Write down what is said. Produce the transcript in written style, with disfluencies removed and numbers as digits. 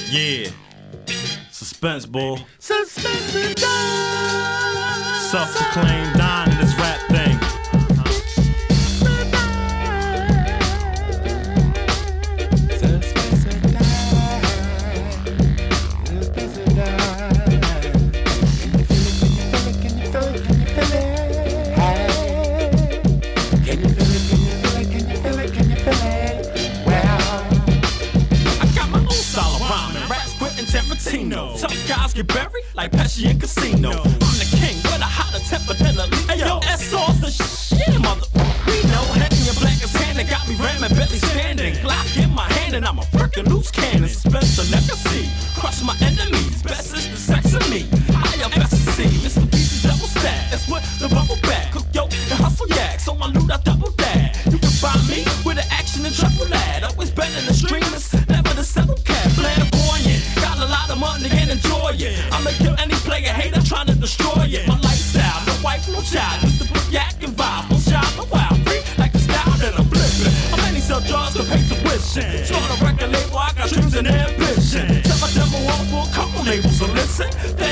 Yeah. Suspense, bull. Suspense and die. Self-proclaimed Don in this rap thing. Tough guys get buried like Pesci in Casino. I'm the king with a hotter temper than a Leo. Hey yo, SR's the shit, mother. We know head in your black as hand that got me ramming, belly standing. Glock in my hand and I'm a freaking loose cannon. Suspense of legacy, crush my enemies. Best is the sex of me. I have FCC, Mr. Beast's double stack. That's what the bubble back. Cook yo and hustle yak, so my loot I double that. You can find me with the action and triple lad. Always better than streamers, never the settle cat. Flamboyant, got a lot of money and enjoy it. I'ma kill any player hater trying to destroy it. My lifestyle, no wife, no child. Used to put yak and vibe, no shot, no wild. Free like a style that I'm flipping. I'm many sell drugs to pay tuition. Start a record label, I got dreams and ambition. Tell my demo on for a couple labels, so listen.